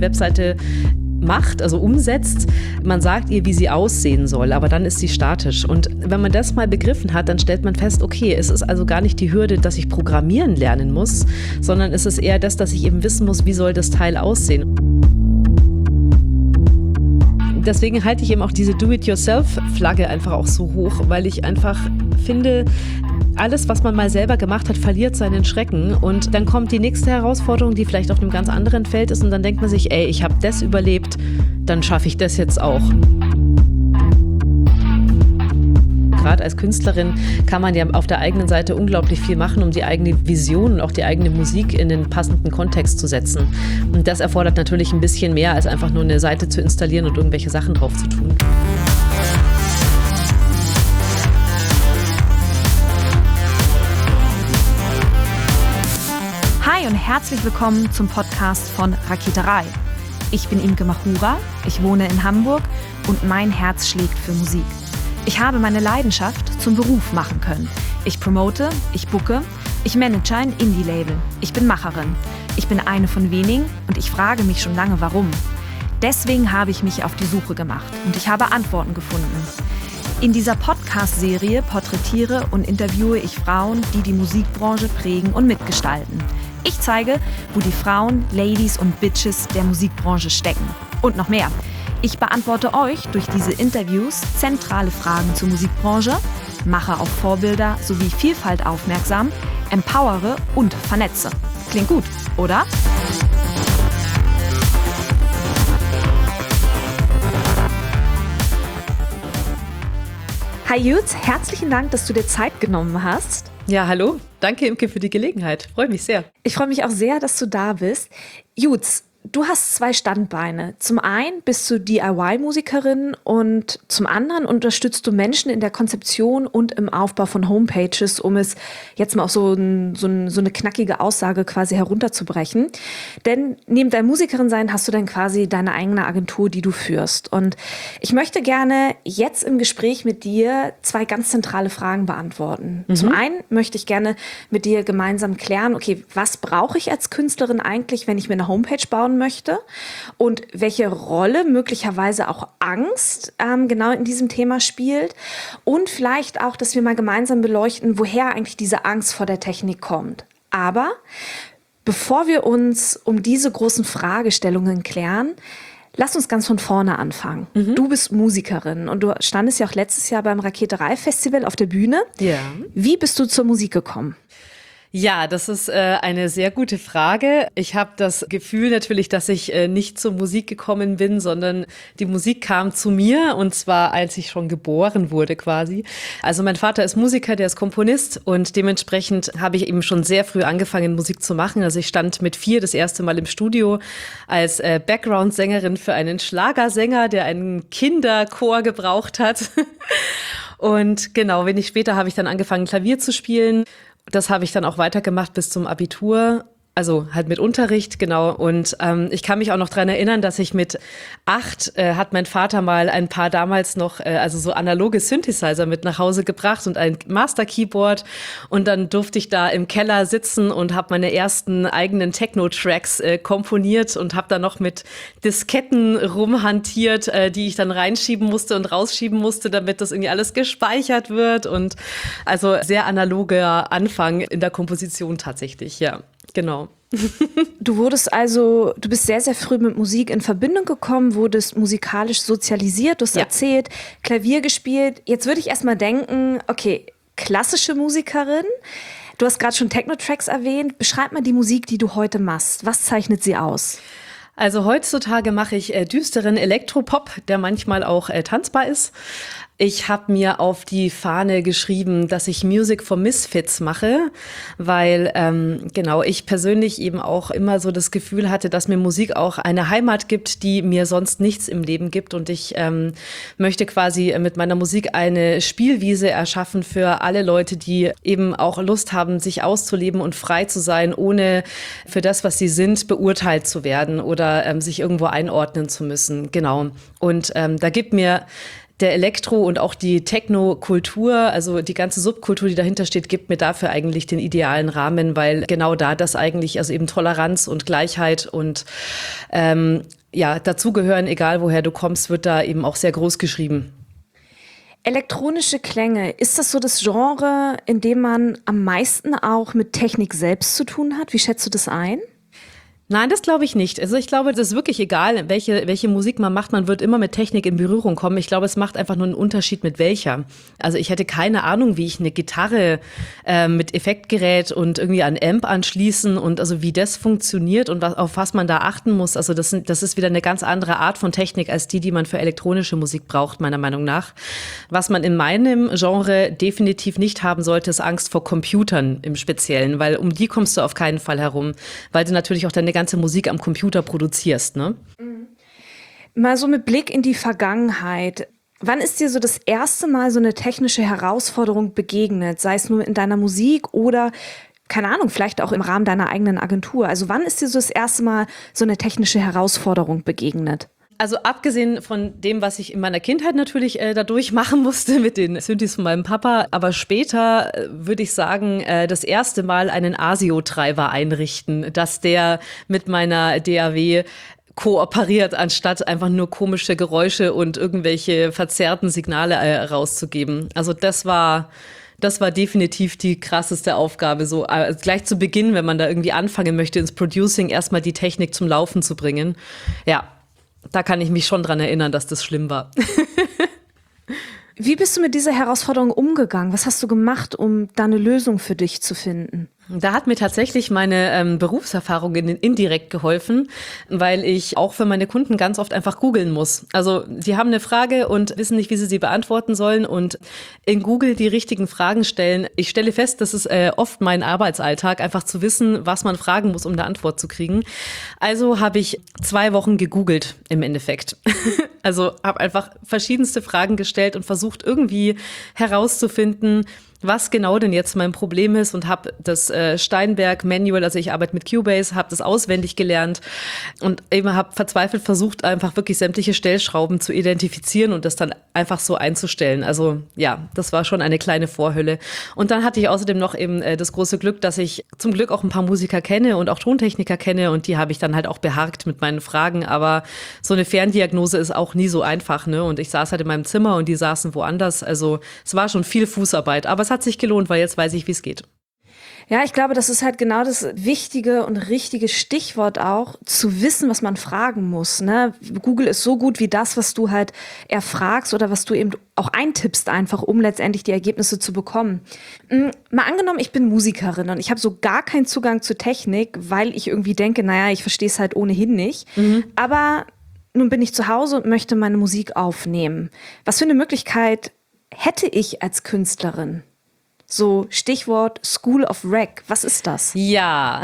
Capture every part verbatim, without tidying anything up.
Webseite macht, also umsetzt. Man sagt ihr, wie sie aussehen soll, aber dann ist sie statisch. Und wenn man das mal begriffen hat, dann stellt man fest, okay, es ist also gar nicht die Hürde, dass ich programmieren lernen muss, sondern es ist eher das, dass ich eben wissen muss, wie soll das Teil aussehen. Deswegen halte ich eben auch diese Do-it-yourself-Flagge einfach auch so hoch, weil ich einfach finde, alles, was man mal selber gemacht hat, verliert seinen Schrecken. Und dann kommt die nächste Herausforderung, die vielleicht auf einem ganz anderen Feld ist. Und dann denkt man sich, ey, ich habe das überlebt, dann schaffe ich das jetzt auch. Gerade als Künstlerin kann man ja auf der eigenen Seite unglaublich viel machen, um die eigene Vision und auch die eigene Musik in den passenden Kontext zu setzen. Und das erfordert natürlich ein bisschen mehr, als einfach nur eine Seite zu installieren und irgendwelche Sachen drauf zu tun. Hi und herzlich willkommen zum Podcast von Raketerei. Ich bin Imke Machura, ich wohne in Hamburg und mein Herz schlägt für Musik. Ich habe meine Leidenschaft zum Beruf machen können. Ich promote, ich booke, ich manage ein Indie-Label. Ich bin Macherin. Ich bin eine von wenigen und ich frage mich schon lange, warum. Deswegen habe ich mich auf die Suche gemacht und ich habe Antworten gefunden. In dieser Podcast-Serie porträtiere und interviewe ich Frauen, die die Musikbranche prägen und mitgestalten. Ich zeige, wo die Frauen, Ladies und Bitches der Musikbranche stecken. Und noch mehr. Ich beantworte euch durch diese Interviews zentrale Fragen zur Musikbranche, mache auf Vorbilder sowie Vielfalt aufmerksam, empowere und vernetze. Klingt gut, oder? Hi Juts, herzlichen Dank, dass du dir Zeit genommen hast. Ja, hallo. Danke, Imke, für die Gelegenheit. Freue mich sehr. Ich freue mich auch sehr, dass du da bist. Juts, du hast zwei Standbeine. Zum einen bist du D I Y-Musikerin und zum anderen unterstützt du Menschen in der Konzeption und im Aufbau von Homepages, um es jetzt mal auf so, ein, so, ein, so eine knackige Aussage quasi herunterzubrechen. Denn neben deinem Musikerin sein hast du dann quasi deine eigene Agentur, die du führst. Und ich möchte gerne jetzt im Gespräch mit dir zwei ganz zentrale Fragen beantworten. Mhm. Zum einen möchte ich gerne mit dir gemeinsam klären, okay, was brauche ich als Künstlerin eigentlich, wenn ich mir eine Homepage bauen möchte und welche Rolle möglicherweise auch Angst ähm, genau in diesem Thema spielt und vielleicht auch, dass wir mal gemeinsam beleuchten, woher eigentlich diese Angst vor der Technik kommt. Aber bevor wir uns um diese großen Fragestellungen klären, lass uns ganz von vorne anfangen. Mhm. Du bist Musikerin und du standest ja auch letztes Jahr beim Raketerei-Festival auf der Bühne. Ja. Wie bist du zur Musik gekommen? Ja, das ist äh, eine sehr gute Frage. Ich habe das Gefühl natürlich, dass ich äh, nicht zur Musik gekommen bin, sondern die Musik kam zu mir, und zwar als ich schon geboren wurde quasi. Also mein Vater ist Musiker, der ist Komponist, und dementsprechend habe ich eben schon sehr früh angefangen, Musik zu machen. Also ich stand mit vier das erste Mal im Studio als äh, Background-Sängerin für einen Schlagersänger, der einen Kinderchor gebraucht hat. Und genau, wenig später habe ich dann angefangen, Klavier zu spielen. Das habe ich dann auch weitergemacht bis zum Abitur, also halt mit Unterricht, genau. Und ähm, ich kann mich auch noch dran erinnern, dass ich mit acht äh, hat mein Vater mal ein paar damals noch, äh, also so analoge Synthesizer mit nach Hause gebracht und ein Master-Keyboard. Und dann durfte ich da im Keller sitzen und habe meine ersten eigenen Techno-Tracks äh, komponiert und habe da noch mit Disketten rumhantiert, äh, die ich dann reinschieben musste und rausschieben musste, damit das irgendwie alles gespeichert wird. Und also sehr analoger Anfang in der Komposition tatsächlich, ja. Genau. Du wurdest also, du bist sehr, sehr früh mit Musik in Verbindung gekommen, wurdest musikalisch sozialisiert, du hast ja. erzählt, Klavier gespielt. Jetzt würde ich erstmal denken, okay, klassische Musikerin. Du hast gerade schon Techno-Tracks erwähnt. Beschreib mal die Musik, die du heute machst. Was zeichnet sie aus? Also heutzutage mache ich äh, düsteren Elektropop, der manchmal auch äh, tanzbar ist. Ich habe mir auf die Fahne geschrieben, dass ich Music for Misfits mache, weil ähm, genau ich persönlich eben auch immer so das Gefühl hatte, dass mir Musik auch eine Heimat gibt, die mir sonst nichts im Leben gibt. Und ich ähm, möchte quasi mit meiner Musik eine Spielwiese erschaffen für alle Leute, die eben auch Lust haben, sich auszuleben und frei zu sein, ohne für das, was sie sind, beurteilt zu werden oder ähm, sich irgendwo einordnen zu müssen. Genau. Und ähm, da gibt mir der Elektro- und auch die Techno-Kultur, also die ganze Subkultur, die dahinter steht, gibt mir dafür eigentlich den idealen Rahmen, weil genau da das eigentlich, also eben Toleranz und Gleichheit und ähm, ja, dazugehören, egal woher du kommst, wird da eben auch sehr groß geschrieben. Elektronische Klänge, ist das so das Genre, in dem man am meisten auch mit Technik selbst zu tun hat? Wie schätzt du das ein? Nein, das glaube ich nicht. Also ich glaube, das ist wirklich egal, welche, welche Musik man macht. Man wird immer mit Technik in Berührung kommen. Ich glaube, es macht einfach nur einen Unterschied mit welcher. Also ich hätte keine Ahnung, wie ich eine Gitarre äh, mit Effektgerät und irgendwie an Amp anschließen und also wie das funktioniert und was, auf was man da achten muss. Also das, sind, das ist wieder eine ganz andere Art von Technik als die, die man für elektronische Musik braucht, meiner Meinung nach. Was man in meinem Genre definitiv nicht haben sollte, ist Angst vor Computern im Speziellen, weil um die kommst du auf keinen Fall herum, weil du natürlich auch deine ganze Musik am Computer produzierst, ne? Mal so mit Blick in die Vergangenheit. Wann ist dir so das erste Mal so eine technische Herausforderung begegnet? Sei es nur in deiner Musik oder, keine Ahnung, vielleicht auch im Rahmen deiner eigenen Agentur. Also wann ist dir so das erste Mal so eine technische Herausforderung begegnet? Also abgesehen von dem, was ich in meiner Kindheit natürlich äh, dadurch machen musste mit den Synthes von meinem Papa, aber später äh, würde ich sagen, äh, das erste Mal einen ASIO-Treiber einrichten, dass der mit meiner D A W kooperiert, anstatt einfach nur komische Geräusche und irgendwelche verzerrten Signale äh, rauszugeben. Also das war... Das war definitiv die krasseste Aufgabe, so äh, gleich zu Beginn, wenn man da irgendwie anfangen möchte, ins Producing erstmal die Technik zum Laufen zu bringen. Ja, da kann ich mich schon dran erinnern, dass das schlimm war. Wie bist du mit dieser Herausforderung umgegangen? Was hast du gemacht, um da eine Lösung für dich zu finden? Da hat mir tatsächlich meine ähm, Berufserfahrung in, indirekt geholfen, weil ich auch für meine Kunden ganz oft einfach googeln muss. Also die haben eine Frage und wissen nicht, wie sie sie beantworten sollen und in Google die richtigen Fragen stellen. Ich stelle fest, das ist äh, oft mein Arbeitsalltag, einfach zu wissen, was man fragen muss, um eine Antwort zu kriegen. Also habe ich zwei Wochen gegoogelt im Endeffekt. Also habe einfach verschiedenste Fragen gestellt und versucht irgendwie herauszufinden, was genau denn jetzt mein Problem ist und habe das äh, Steinberg-Manual, also ich arbeite mit Cubase, habe das auswendig gelernt und eben habe verzweifelt versucht, einfach wirklich sämtliche Stellschrauben zu identifizieren und das dann einfach so einzustellen. Also ja, das war schon eine kleine Vorhölle. Und dann hatte ich außerdem noch eben äh, das große Glück, dass ich zum Glück auch ein paar Musiker kenne und auch Tontechniker kenne und die habe ich dann halt auch beharkt mit meinen Fragen. Aber so eine Ferndiagnose ist auch nie so einfach, ne? Und ich saß halt in meinem Zimmer und die saßen woanders. Also es war schon viel Fußarbeit, aber es hat sich gelohnt, weil jetzt weiß ich, wie es geht. Ja, ich glaube, das ist halt genau das wichtige und richtige Stichwort auch, zu wissen, was man fragen muss. Ne? Google ist so gut wie das, was du halt erfragst oder was du eben auch eintippst, einfach um letztendlich die Ergebnisse zu bekommen. Mal angenommen, ich bin Musikerin und ich habe so gar keinen Zugang zur Technik, weil ich irgendwie denke, naja, ich verstehe es halt ohnehin nicht. Mhm. Aber nun bin ich zu Hause und möchte meine Musik aufnehmen. Was für eine Möglichkeit hätte ich als Künstlerin? So Stichwort School of Rec. Was ist das? Ja,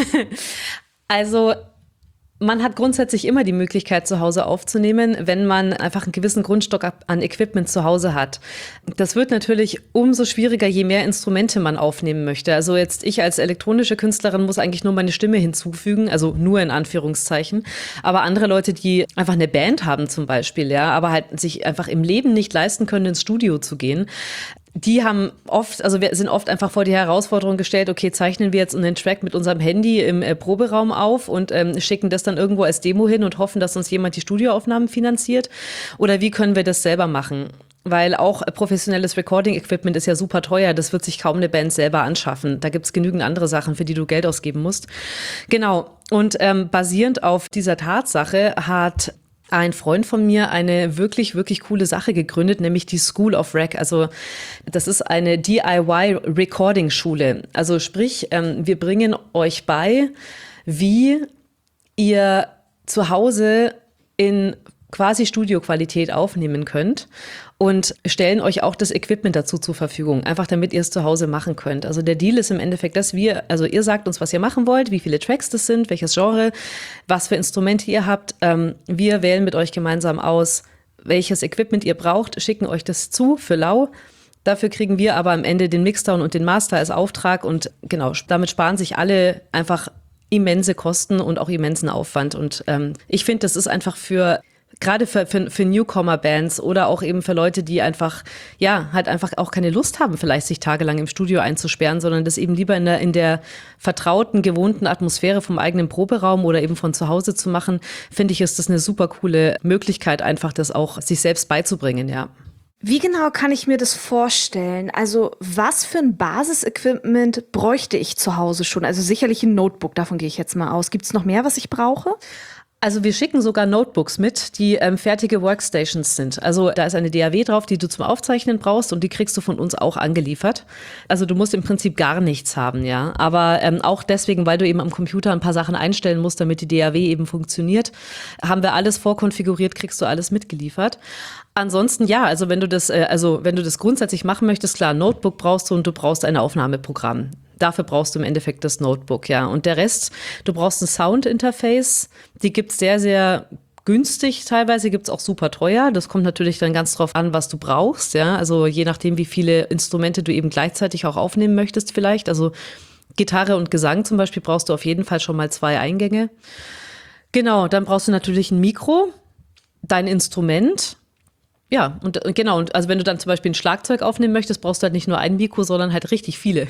also man hat grundsätzlich immer die Möglichkeit, zu Hause aufzunehmen, wenn man einfach einen gewissen Grundstock an Equipment zu Hause hat. Das wird natürlich umso schwieriger, je mehr Instrumente man aufnehmen möchte. Also jetzt ich als elektronische Künstlerin muss eigentlich nur meine Stimme hinzufügen, also nur in Anführungszeichen. Aber andere Leute, die einfach eine Band haben zum Beispiel, ja, aber halt sich einfach im Leben nicht leisten können, ins Studio zu gehen, die haben oft, also wir sind oft einfach vor die Herausforderung gestellt, okay, zeichnen wir jetzt einen Track mit unserem Handy im äh, Proberaum auf und ähm, schicken das dann irgendwo als Demo hin und hoffen, dass uns jemand die Studioaufnahmen finanziert? Oder wie können wir das selber machen? Weil auch professionelles Recording-Equipment ist ja super teuer. Das wird sich kaum eine Band selber anschaffen. Da gibt's genügend andere Sachen, für die du Geld ausgeben musst. Genau. Und ähm, basierend auf dieser Tatsache hat ein Freund von mir eine wirklich, wirklich coole Sache gegründet, nämlich die School of Rec. Also das ist eine D I Y-Recording-Schule. Also sprich, ähm, wir bringen euch bei, wie ihr zu Hause in quasi Studioqualität aufnehmen könnt und stellen euch auch das Equipment dazu zur Verfügung, einfach damit ihr es zu Hause machen könnt. Also der Deal ist im Endeffekt, dass wir, also ihr sagt uns, was ihr machen wollt, wie viele Tracks das sind, welches Genre, was für Instrumente ihr habt. Ähm, wir wählen mit euch gemeinsam aus, welches Equipment ihr braucht, schicken euch das zu für lau. Dafür kriegen wir aber am Ende den Mixdown und den Master als Auftrag und genau, damit sparen sich alle einfach immense Kosten und auch immensen Aufwand. Und ähm, ich finde, das ist einfach für Gerade für, für, für Newcomer-Bands oder auch eben für Leute, die einfach, ja, halt einfach auch keine Lust haben, vielleicht sich tagelang im Studio einzusperren, sondern das eben lieber in der, in der vertrauten, gewohnten Atmosphäre vom eigenen Proberaum oder eben von zu Hause zu machen, finde ich, ist das eine super coole Möglichkeit, einfach das auch sich selbst beizubringen, ja. Wie genau kann ich mir das vorstellen? Also was für ein Basisequipment bräuchte ich zu Hause schon? Also sicherlich ein Notebook, davon gehe ich jetzt mal aus. Gibt es noch mehr, was ich brauche? Also wir schicken sogar Notebooks mit, die ähm, fertige Workstations sind. Also da ist eine D A W drauf, die du zum Aufzeichnen brauchst und die kriegst du von uns auch angeliefert. Also du musst im Prinzip gar nichts haben, ja. Aber ähm, auch deswegen, weil du eben am Computer ein paar Sachen einstellen musst, damit die D A W eben funktioniert, haben wir alles vorkonfiguriert, kriegst du alles mitgeliefert. Ansonsten ja, also wenn du das, äh, also wenn du das grundsätzlich machen möchtest, klar, Notebook brauchst du und du brauchst ein Aufnahmeprogramm. Dafür brauchst du im Endeffekt das Notebook, ja. Und der Rest, du brauchst ein Sound-Interface. Die gibt's sehr, sehr günstig teilweise, gibt's auch super teuer. Das kommt natürlich dann ganz drauf an, was du brauchst, ja. Also je nachdem, wie viele Instrumente du eben gleichzeitig auch aufnehmen möchtest vielleicht. Also Gitarre und Gesang zum Beispiel brauchst du auf jeden Fall schon mal zwei Eingänge. Genau, dann brauchst du natürlich ein Mikro, dein Instrument. Ja, und äh, genau, und also wenn du dann zum Beispiel ein Schlagzeug aufnehmen möchtest, brauchst du halt nicht nur ein Mikro, sondern halt richtig viele.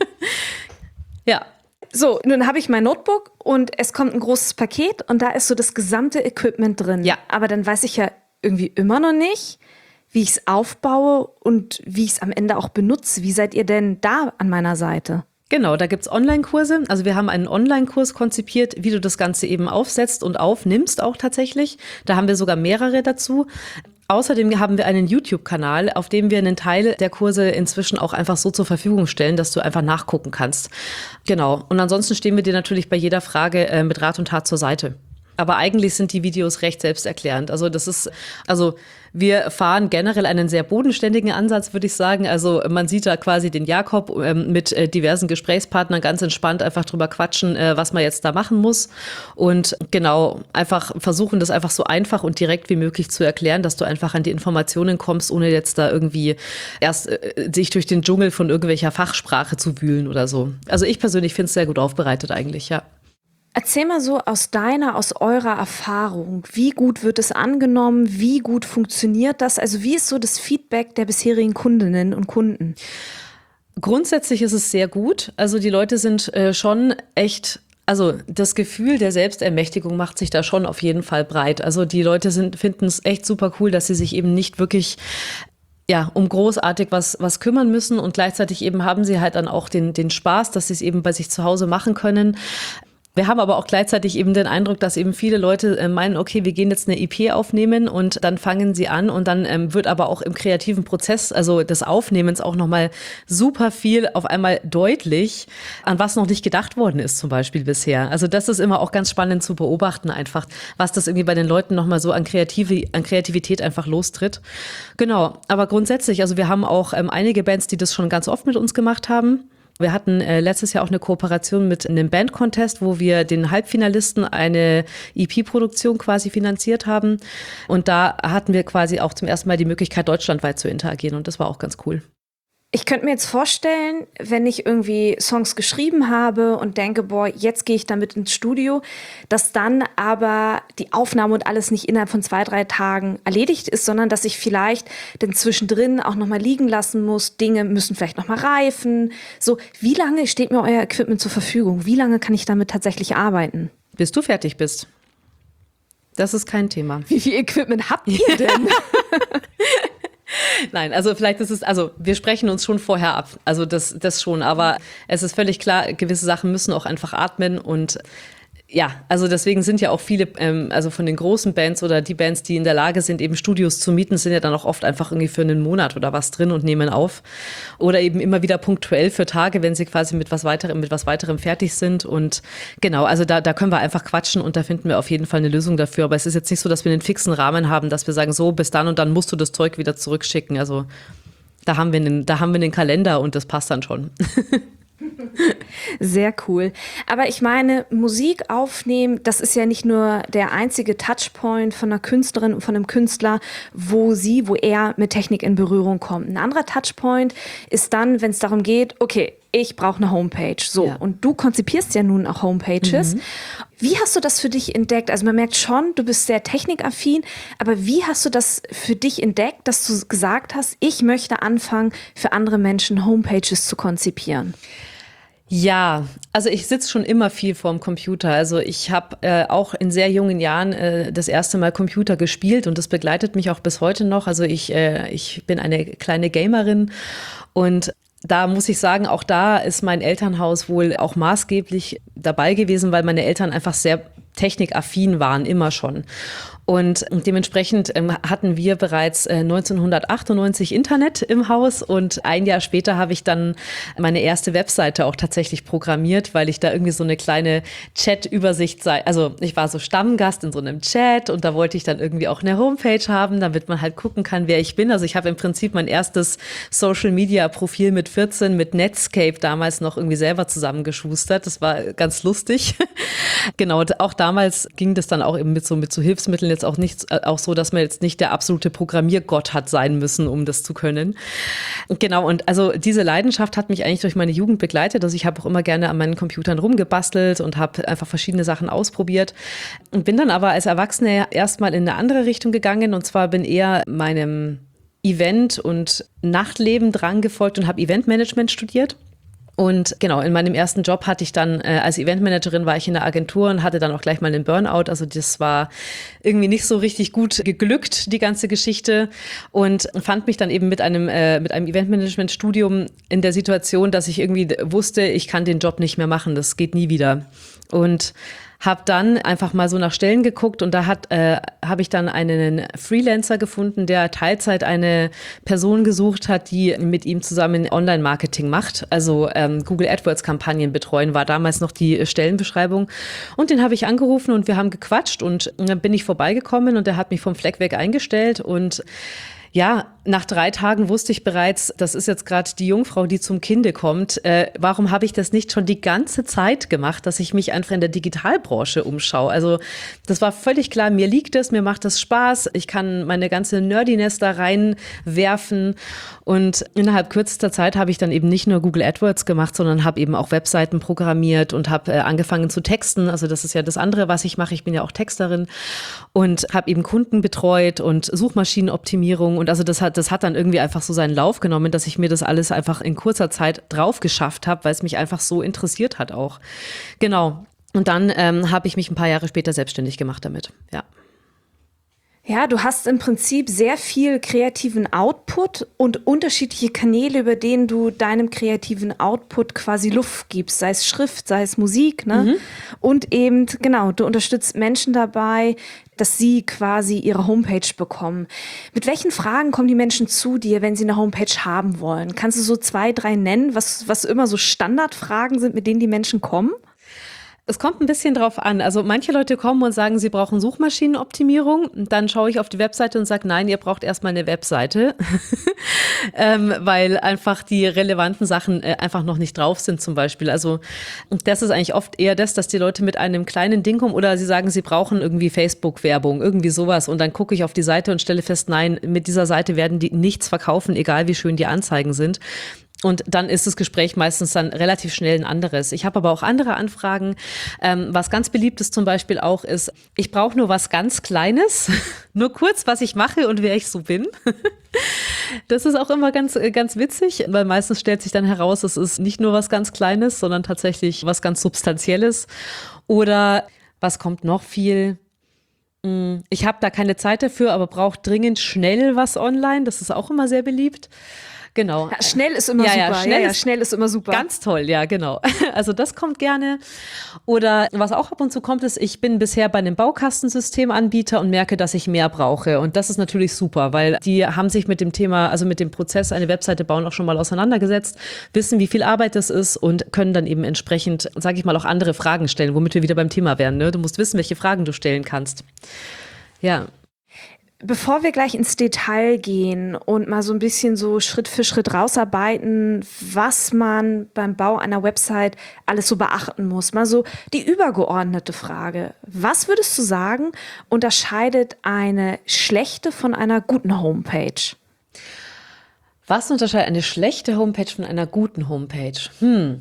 Ja. So, nun habe ich mein Notebook und es kommt ein großes Paket und da ist so das gesamte Equipment drin. Ja. Aber dann weiß ich ja irgendwie immer noch nicht, wie ich es aufbaue und wie ich es am Ende auch benutze. Wie seid ihr denn da an meiner Seite? Genau, da gibt's Online-Kurse. Also wir haben einen Online-Kurs konzipiert, wie du das Ganze eben aufsetzt und aufnimmst auch tatsächlich. Da haben wir sogar mehrere dazu. Außerdem haben wir einen YouTube-Kanal, auf dem wir einen Teil der Kurse inzwischen auch einfach so zur Verfügung stellen, dass du einfach nachgucken kannst. Genau. Und ansonsten stehen wir dir natürlich bei jeder Frage äh, mit Rat und Tat zur Seite. Aber eigentlich sind die Videos recht selbsterklärend. Also das ist, also wir fahren generell einen sehr bodenständigen Ansatz, würde ich sagen. Also man sieht da quasi den Jakob ähm, mit äh, diversen Gesprächspartnern ganz entspannt einfach drüber quatschen, äh, was man jetzt da machen muss. Und genau, einfach versuchen, das einfach so einfach und direkt wie möglich zu erklären, dass du einfach an die Informationen kommst, ohne jetzt da irgendwie erst äh, sich durch den Dschungel von irgendwelcher Fachsprache zu wühlen oder so. Also ich persönlich finde es sehr gut aufbereitet eigentlich, ja. Erzähl mal so aus deiner, aus eurer Erfahrung, wie gut wird es angenommen, wie gut funktioniert das? Also wie ist so das Feedback der bisherigen Kundinnen und Kunden? Grundsätzlich ist es sehr gut. Also die Leute sind äh, schon echt, also das Gefühl der Selbstermächtigung macht sich da schon auf jeden Fall breit. Also die Leute sind, finden es echt super cool, dass sie sich eben nicht wirklich ja, um großartig was, was kümmern müssen und gleichzeitig eben haben sie halt dann auch den, den Spaß, dass sie es eben bei sich zu Hause machen können. Wir haben aber auch gleichzeitig eben den Eindruck, dass eben viele Leute meinen, okay, wir gehen jetzt eine E P aufnehmen und dann fangen sie an und dann ähm, wird aber auch im kreativen Prozess, also des Aufnehmens auch nochmal super viel auf einmal deutlich, an was noch nicht gedacht worden ist zum Beispiel bisher. Also das ist immer auch ganz spannend zu beobachten einfach, was das irgendwie bei den Leuten nochmal so an, Kreative, an Kreativität einfach lostritt. Genau, aber grundsätzlich, also wir haben auch ähm, einige Bands, die das schon ganz oft mit uns gemacht haben. Wir hatten äh, letztes Jahr auch eine Kooperation mit einem Band-Contest, wo wir den Halbfinalisten eine E P-Produktion quasi finanziert haben. Und da hatten wir quasi auch zum ersten Mal die Möglichkeit, deutschlandweit zu interagieren. Und das war auch ganz cool. Ich könnte mir jetzt vorstellen, wenn ich irgendwie Songs geschrieben habe und denke, boah, jetzt gehe ich damit ins Studio, dass dann aber die Aufnahme und alles nicht innerhalb von zwei, drei Tagen erledigt ist, sondern dass ich vielleicht dann zwischendrin auch nochmal liegen lassen muss. Dinge müssen vielleicht nochmal reifen. So, wie lange steht mir euer Equipment zur Verfügung? Wie lange kann ich damit tatsächlich arbeiten? Bis du fertig bist. Das ist kein Thema. Wie viel Equipment habt ihr denn? Nein, also vielleicht ist es, also wir sprechen uns schon vorher ab, also das, das schon, aber es ist völlig klar, gewisse Sachen müssen auch einfach atmen und ja, also deswegen sind ja auch viele, ähm, also von den großen Bands oder die Bands, die in der Lage sind, eben Studios zu mieten, sind ja dann auch oft einfach irgendwie für einen Monat oder was drin und nehmen auf. Oder eben immer wieder punktuell für Tage, wenn sie quasi mit was weiterem, mit was weiterem fertig sind. Und genau, also da, da können wir einfach quatschen und da finden wir auf jeden Fall eine Lösung dafür. Aber es ist jetzt nicht so, dass wir einen fixen Rahmen haben, dass wir sagen, so bis dann und dann musst du das Zeug wieder zurückschicken. Also da haben wir einen, da haben wir einen Kalender und das passt dann schon. Sehr cool. Aber ich meine, Musik aufnehmen, das ist ja nicht nur der einzige Touchpoint von einer Künstlerin und von einem Künstler, wo sie, wo er mit Technik in Berührung kommt. Ein anderer Touchpoint ist dann, wenn es darum geht, okay, ich brauche eine Homepage. So, Ja. und du konzipierst ja nun auch Homepages. Mhm. Wie hast du das für dich entdeckt? Also man merkt schon, du bist sehr technikaffin, aber wie hast du das für dich entdeckt, dass du gesagt hast, ich möchte anfangen, für andere Menschen Homepages zu konzipieren? Ja, also ich sitze schon immer viel vorm Computer. Also ich habe äh, auch in sehr jungen Jahren äh, das erste Mal Computer gespielt und das begleitet mich auch bis heute noch. Also ich, äh, ich bin eine kleine Gamerin und da muss ich sagen, auch da ist mein Elternhaus wohl auch maßgeblich dabei gewesen, weil meine Eltern einfach sehr technikaffin waren, immer schon. Und dementsprechend ähm, hatten wir bereits äh, neunzehnhundertachtundneunzig Internet im Haus und ein Jahr später habe ich dann meine erste Webseite auch tatsächlich programmiert, weil ich da irgendwie so eine kleine Chat-Übersicht sei. Also ich war so Stammgast in so einem Chat und da wollte ich dann irgendwie auch eine Homepage haben, damit man halt gucken kann, wer ich bin. Also ich habe im Prinzip mein erstes Social-Media-Profil mit vierzehn mit Netscape damals noch irgendwie selber zusammengeschustert. Das war ganz lustig. Genau, auch damals ging das dann auch eben mit so, mit so Hilfsmitteln jetzt auch nicht, auch so, dass man jetzt nicht der absolute Programmiergott hat sein müssen, um das zu können. Genau, und also diese Leidenschaft hat mich eigentlich durch meine Jugend begleitet. Also ich habe auch immer gerne an meinen Computern rumgebastelt und habe einfach verschiedene Sachen ausprobiert und bin dann aber als Erwachsene erstmal in eine andere Richtung gegangen und zwar bin eher meinem Event- und Nachtleben dran gefolgt und habe Eventmanagement studiert. Und genau, in meinem ersten Job hatte ich dann, äh, als Eventmanagerin war ich in der Agentur und hatte dann auch gleich mal einen Burnout. Also das war irgendwie nicht so richtig gut geglückt, die ganze Geschichte. Und fand mich dann eben mit einem, äh, mit einem Eventmanagement-Studium in der Situation, dass ich irgendwie wusste, ich kann den Job nicht mehr machen, das geht nie wieder. Und habe dann einfach mal so nach Stellen geguckt und da hat äh, habe ich dann einen Freelancer gefunden, der Teilzeit eine Person gesucht hat, die mit ihm zusammen Online-Marketing macht. Also ähm, Google AdWords-Kampagnen betreuen war damals noch die Stellenbeschreibung. Und den habe ich angerufen und wir haben gequatscht und dann bin ich vorbeigekommen und der hat mich vom Fleck weg eingestellt und ja, nach drei Tagen wusste ich bereits, das ist jetzt gerade die Jungfrau, die zum Kinde kommt. Äh, warum habe ich das nicht schon die ganze Zeit gemacht, dass ich mich einfach in der Digitalbranche umschaue? Also das war völlig klar, mir liegt es, mir macht das Spaß. Ich kann meine ganze Nerdiness da reinwerfen. Und innerhalb kürzester Zeit habe ich dann eben nicht nur Google AdWords gemacht, sondern habe eben auch Webseiten programmiert und habe äh, angefangen zu texten. Also das ist ja das andere, was ich mache. Ich bin ja auch Texterin und habe eben Kunden betreut und Suchmaschinenoptimierung. Und also das hat, das hat dann irgendwie einfach so seinen Lauf genommen, dass ich mir das alles einfach in kurzer Zeit drauf geschafft habe, weil es mich einfach so interessiert hat auch. Genau. Und dann ähm, habe ich mich ein paar Jahre später selbstständig gemacht damit. Ja. Ja, du hast im Prinzip sehr viel kreativen Output und unterschiedliche Kanäle, über denen du deinem kreativen Output quasi Luft gibst, sei es Schrift, sei es Musik, ne? Mhm. Und eben, genau, du unterstützt Menschen dabei, dass sie quasi ihre Homepage bekommen. Mit welchen Fragen kommen die Menschen zu dir, wenn sie eine Homepage haben wollen? Kannst du so zwei, drei nennen, was, was immer so Standardfragen sind, mit denen die Menschen kommen? Es kommt ein bisschen drauf an. Also manche Leute kommen und sagen, sie brauchen Suchmaschinenoptimierung. Dann schaue ich auf die Webseite und sage, nein, ihr braucht erstmal eine Webseite, ähm, weil einfach die relevanten Sachen äh, einfach noch nicht drauf sind zum Beispiel. Also das ist eigentlich oft eher das, dass die Leute mit einem kleinen Ding kommen oder sie sagen, sie brauchen irgendwie Facebook-Werbung, irgendwie sowas. Und dann gucke ich auf die Seite und stelle fest, nein, mit dieser Seite werden die nichts verkaufen, egal wie schön die Anzeigen sind. Und dann ist das Gespräch meistens dann relativ schnell ein anderes. Ich habe aber auch andere Anfragen. Ähm, was ganz beliebt ist zum Beispiel auch ist, ich brauche nur was ganz Kleines, nur kurz, was ich mache und wer ich so bin. Das ist auch immer ganz, ganz witzig, weil meistens stellt sich dann heraus, es ist nicht nur was ganz Kleines, sondern tatsächlich was ganz Substanzielles. Oder was kommt noch viel? Ich habe da keine Zeit dafür, aber brauche dringend schnell was online. Das ist auch immer sehr beliebt. Genau. Ja, schnell ist immer ja, super. Ja, schnell, ja, ja, ist schnell ist immer super. Ganz toll, ja, genau. Also das kommt gerne. Oder was auch ab und zu kommt, ist, ich bin bisher bei einem Baukastensystemanbieter und merke, dass ich mehr brauche. Und das ist natürlich super, weil die haben sich mit dem Thema, also mit dem Prozess, eine Webseite bauen, auch schon mal auseinandergesetzt, wissen, wie viel Arbeit das ist und können dann eben entsprechend, sage ich mal, auch andere Fragen stellen, womit wir wieder beim Thema wären. Ne? Du musst wissen, welche Fragen du stellen kannst. Ja. Bevor wir gleich ins Detail gehen und mal so ein bisschen so Schritt für Schritt rausarbeiten, was man beim Bau einer Website alles so beachten muss, mal so die übergeordnete Frage. Was würdest du sagen, unterscheidet eine schlechte von einer guten Homepage? Was unterscheidet eine schlechte Homepage von einer guten Homepage? Hm.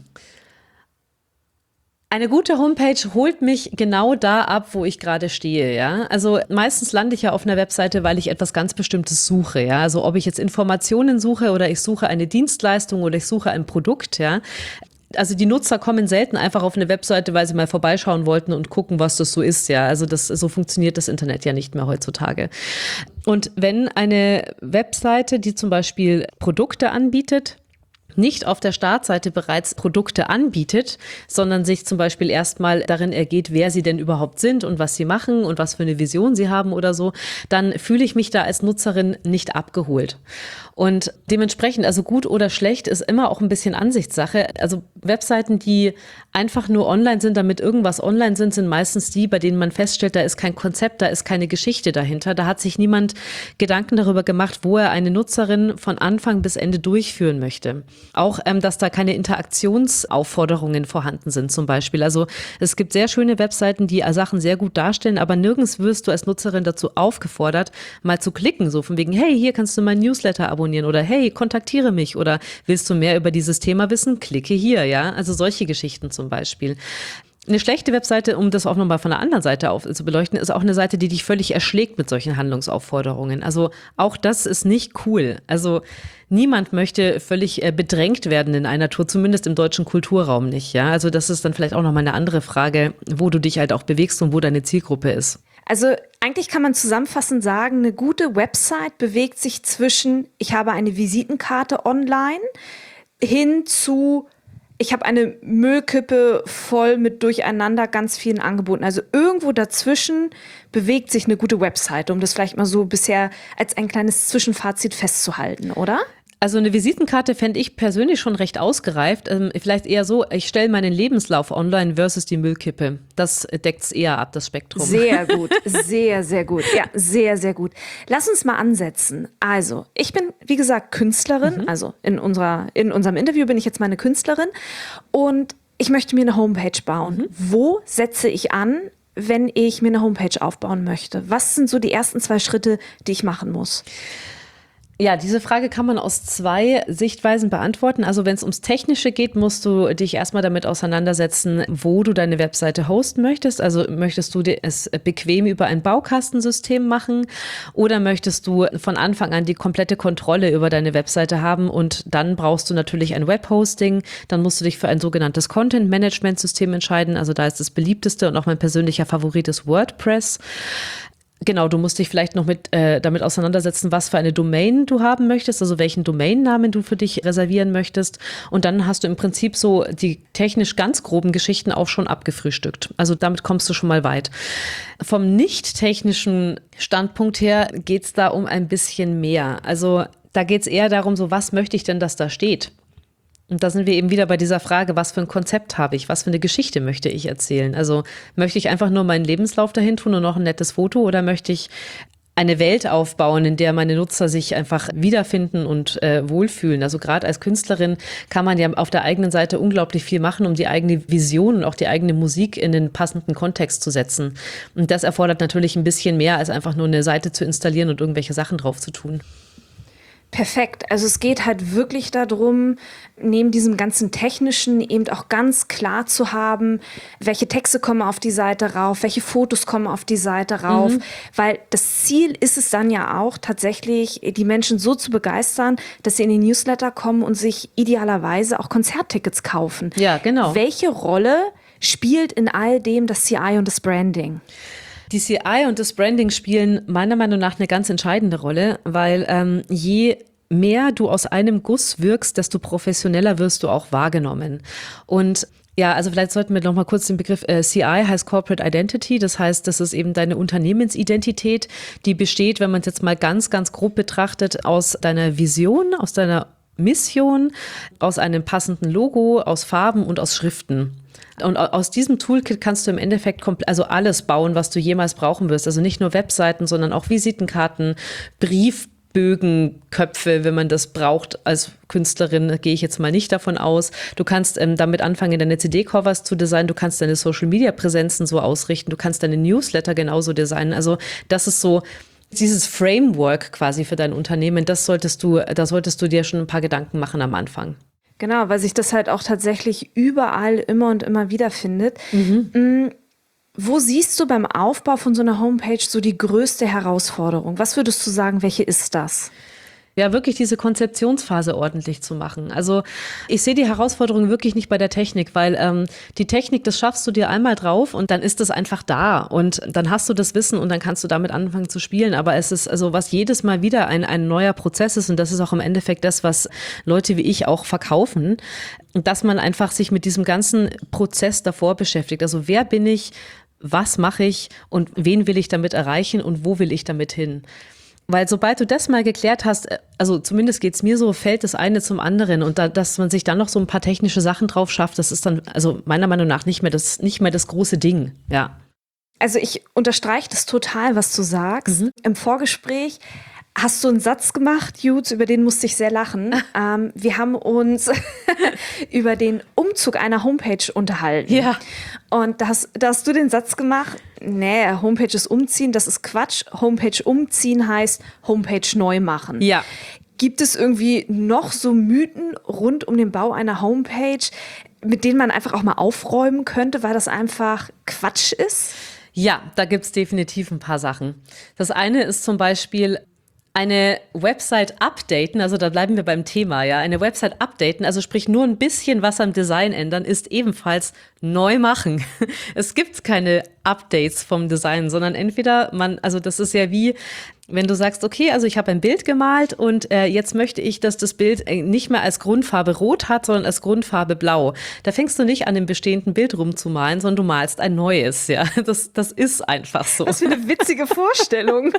Eine gute Homepage holt mich genau da ab, wo ich gerade stehe, ja. Also meistens lande ich ja auf einer Webseite, weil ich etwas ganz Bestimmtes suche, ja. Also ob ich jetzt Informationen suche oder ich suche eine Dienstleistung oder ich suche ein Produkt, ja. Also die Nutzer kommen selten einfach auf eine Webseite, weil sie mal vorbeischauen wollten und gucken, was das so ist, ja. Also das, so funktioniert das Internet ja nicht mehr heutzutage. Und wenn eine Webseite, die zum Beispiel Produkte anbietet, nicht auf der Startseite bereits Produkte anbietet, sondern sich zum Beispiel erstmal darin ergeht, wer sie denn überhaupt sind und was sie machen und was für eine Vision sie haben oder so, dann fühle ich mich da als Nutzerin nicht abgeholt. Und dementsprechend, also gut oder schlecht, ist immer auch ein bisschen Ansichtssache. Also Webseiten, die einfach nur online sind, damit irgendwas online sind, sind meistens die, bei denen man feststellt, da ist kein Konzept, da ist keine Geschichte dahinter. Da hat sich niemand Gedanken darüber gemacht, wo er eine Nutzerin von Anfang bis Ende durchführen möchte. Auch, ähm, dass da keine Interaktionsaufforderungen vorhanden sind zum Beispiel. Also es gibt sehr schöne Webseiten, die Sachen sehr gut darstellen, aber nirgends wirst du als Nutzerin dazu aufgefordert, mal zu klicken, so von wegen, hey, hier kannst du mein Newsletter abonnieren oder hey, kontaktiere mich oder willst du mehr über dieses Thema wissen? Klicke hier, ja. Also solche Geschichten zum Beispiel. Eine schlechte Webseite, um das auch nochmal von der anderen Seite auf, zu beleuchten, ist auch eine Seite, die dich völlig erschlägt mit solchen Handlungsaufforderungen. Also auch das ist nicht cool. Also niemand möchte völlig bedrängt werden in einer Tour, zumindest im deutschen Kulturraum nicht. Ja, also das ist dann vielleicht auch nochmal eine andere Frage, wo du dich halt auch bewegst und wo deine Zielgruppe ist. Also eigentlich kann man zusammenfassend sagen, eine gute Website bewegt sich zwischen, ich habe eine Visitenkarte online, hin zu, ich habe eine Müllkippe voll mit durcheinander ganz vielen Angeboten. Also irgendwo dazwischen bewegt sich eine gute Website, um das vielleicht mal so bisher als ein kleines Zwischenfazit festzuhalten, oder? Also eine Visitenkarte fände ich persönlich schon recht ausgereift. Ähm, vielleicht eher so, ich stelle meinen Lebenslauf online versus die Müllkippe. Das deckt es eher ab, das Spektrum. Sehr gut, sehr, sehr gut. Ja, sehr, sehr gut. Lass uns mal ansetzen. Also, ich bin, wie gesagt, Künstlerin. Mhm. Also in, unserer, in unserem Interview bin ich jetzt meine Künstlerin. Und ich möchte mir eine Homepage bauen. Mhm. Wo setze ich an, wenn ich mir eine Homepage aufbauen möchte? Was sind so die ersten zwei Schritte, die ich machen muss? Ja, diese Frage kann man aus zwei Sichtweisen beantworten. Also wenn es ums Technische geht, musst du dich erstmal damit auseinandersetzen, wo du deine Webseite hosten möchtest. Also möchtest du es bequem über ein Baukastensystem machen oder möchtest du von Anfang an die komplette Kontrolle über deine Webseite haben und dann brauchst du natürlich ein Webhosting. Dann musst du dich für ein sogenanntes Content-Management-System entscheiden. Also da ist das beliebteste und auch mein persönlicher Favorit ist WordPress. Genau, du musst dich vielleicht noch mit äh, damit auseinandersetzen, was für eine Domain du haben möchtest, also welchen Domainnamen du für dich reservieren möchtest. Und dann hast du im Prinzip so die technisch ganz groben Geschichten auch schon abgefrühstückt. Also damit kommst du schon mal weit. Vom nicht technischen Standpunkt her geht es da um ein bisschen mehr. Also da geht es eher darum, so was möchte ich denn, dass da steht? Und da sind wir eben wieder bei dieser Frage, was für ein Konzept habe ich, was für eine Geschichte möchte ich erzählen? Also möchte ich einfach nur meinen Lebenslauf dahin tun und noch ein nettes Foto oder möchte ich eine Welt aufbauen, in der meine Nutzer sich einfach wiederfinden und äh, wohlfühlen? Also gerade als Künstlerin kann man ja auf der eigenen Seite unglaublich viel machen, um die eigene Vision und auch die eigene Musik in den passenden Kontext zu setzen. Und das erfordert natürlich ein bisschen mehr, als einfach nur eine Seite zu installieren und irgendwelche Sachen drauf zu tun. Perfekt. Also es geht halt wirklich darum, neben diesem ganzen Technischen eben auch ganz klar zu haben, welche Texte kommen auf die Seite rauf, welche Fotos kommen auf die Seite rauf, mhm. weil das Ziel ist es dann ja auch tatsächlich, die Menschen so zu begeistern, dass sie in die Newsletter kommen und sich idealerweise auch Konzerttickets kaufen. Ja, genau. Welche Rolle spielt in all dem das C I und das Branding? Die C I und das Branding spielen meiner Meinung nach eine ganz entscheidende Rolle, weil ähm, je mehr du aus einem Guss wirkst, desto professioneller wirst du auch wahrgenommen. Und ja, also vielleicht sollten wir noch mal kurz den Begriff äh, C I heißt Corporate Identity. Das heißt, das ist eben deine Unternehmensidentität, die besteht, wenn man es jetzt mal ganz, ganz grob betrachtet, aus deiner Vision, aus deiner Mission, aus einem passenden Logo, aus Farben und aus Schriften. Und aus diesem Toolkit kannst du im Endeffekt kompl- also alles bauen, was du jemals brauchen wirst. Also nicht nur Webseiten, sondern auch Visitenkarten, Briefbögen, Köpfe, wenn man das braucht. Als Künstlerin gehe ich jetzt mal nicht davon aus. Du kannst ähm, damit anfangen, deine C D-Covers zu designen. Du kannst deine Social-Media-Präsenzen so ausrichten. Du kannst deine Newsletter genauso designen. Also das ist so Dieses Framework quasi für dein Unternehmen, das solltest du, da solltest du dir schon ein paar Gedanken machen am Anfang. Genau, weil sich das halt auch tatsächlich überall immer und immer wieder findet. Mhm. Wo siehst du beim Aufbau von so einer Homepage so die größte Herausforderung? Was würdest du sagen, welche ist das? Ja, wirklich diese Konzeptionsphase ordentlich zu machen. Also ich sehe die Herausforderung wirklich nicht bei der Technik, weil ähm, die Technik, das schaffst du dir einmal drauf und dann ist es einfach da und dann hast du das Wissen und dann kannst du damit anfangen zu spielen. Aber es ist also, was jedes Mal wieder ein, ein neuer Prozess ist und das ist auch im Endeffekt das, was Leute wie ich auch verkaufen, dass man einfach sich mit diesem ganzen Prozess davor beschäftigt. Also wer bin ich, was mache ich und wen will ich damit erreichen und wo will ich damit hin? Weil sobald du das mal geklärt hast, also zumindest geht's mir so, fällt das eine zum anderen und da, dass man sich dann noch so ein paar technische Sachen drauf schafft, das ist dann also meiner Meinung nach nicht mehr das, nicht mehr das große Ding, ja. Also ich unterstreiche das total, was du sagst. Mhm. Im Vorgespräch hast du einen Satz gemacht, Jutz, über den musste ich sehr lachen. ähm, wir haben uns über den Umzug einer Homepage unterhalten. Ja. Und da hast, da hast du den Satz gemacht, nee, Homepage ist umziehen, das ist Quatsch. Homepage umziehen heißt Homepage neu machen. Ja. Gibt es irgendwie noch so Mythen rund um den Bau einer Homepage, mit denen man einfach auch mal aufräumen könnte, weil das einfach Quatsch ist? Ja, da gibt's definitiv ein paar Sachen. Das eine ist zum Beispiel eine Website updaten, also da bleiben wir beim Thema, ja. Eine Website updaten, also sprich nur ein bisschen was am Design ändern, ist ebenfalls neu machen. Es gibt keine Updates vom Design, sondern entweder man, also das ist ja wie, wenn du sagst, okay, also ich habe ein Bild gemalt und äh, jetzt möchte ich, dass das Bild nicht mehr als Grundfarbe rot hat, sondern als Grundfarbe blau. Da fängst du nicht an dem bestehenden Bild rumzumalen, sondern du malst ein neues, ja. Das, das ist einfach so. Das ist eine witzige Vorstellung.